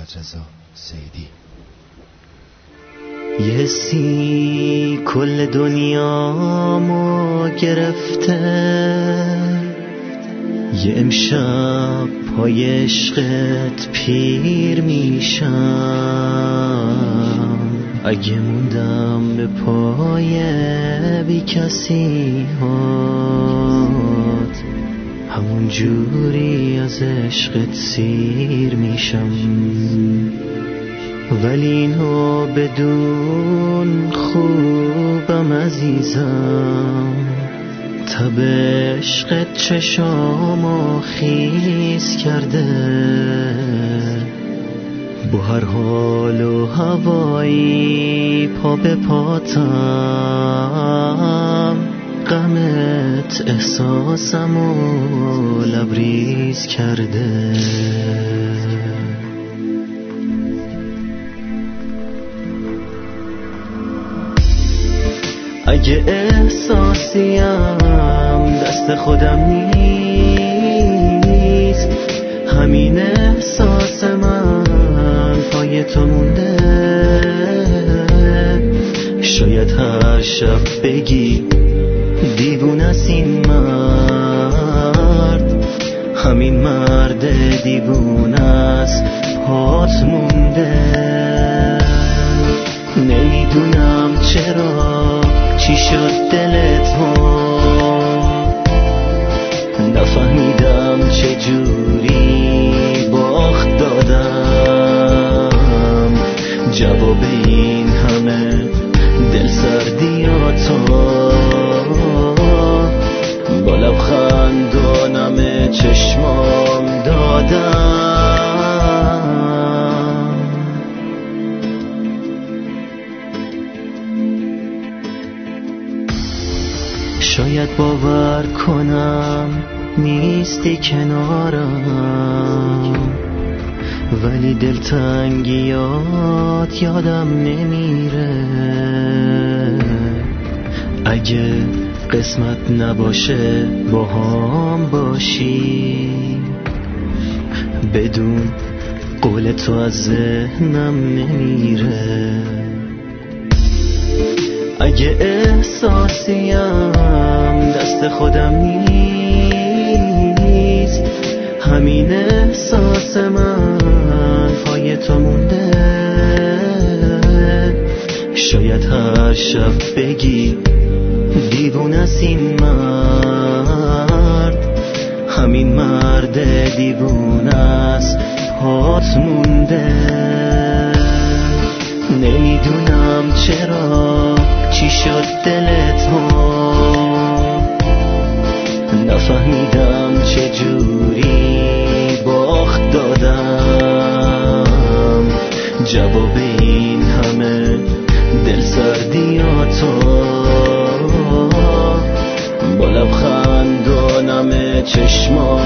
رضا سیدی. یه حسی کل دنیامو گرفته، یه امشب پای عشقت پیر میشم. اگه موندم به پای بی کسی هات، همون جوری از عشقت سیر میشم. ولی اینو بدون خوبم عزیزم، تب عشقت چشامو خیس کرده. با هر حال و هوایی پا به پاتم، غمت احساسمو لبریز کرده. اگه احساسیم دست خودم نیست، همین احساس من پای تو مونده. شاید هر شب بگی دیوونه است این مرد، همین مرد دیوونه است پات مونده. نمیدونم چرا چی شد دلت نفهمیدم چجوری باخت دادم. جواب این همه دل سردیاتو با لبخند و نم چشمام دادم. شاید باور کنم نیستی کنارم، ولی دلتنگیات یادم نمیره. اگه قسمت نباشه با هم باشی، بدون قول تو از ذهنم نمیره. اگه احساسیم دست خودم نیست، همین احساس من پای تو مونده. شاید هر شب بگی دیوونه است این مرد، همین مرد دیوونه است پات مونده. نمیدونم چرا چی شد دلت نفهمیدم چجوری باخت دادم. جواب این همه دل سردیاتو با لبخند و نم چشمام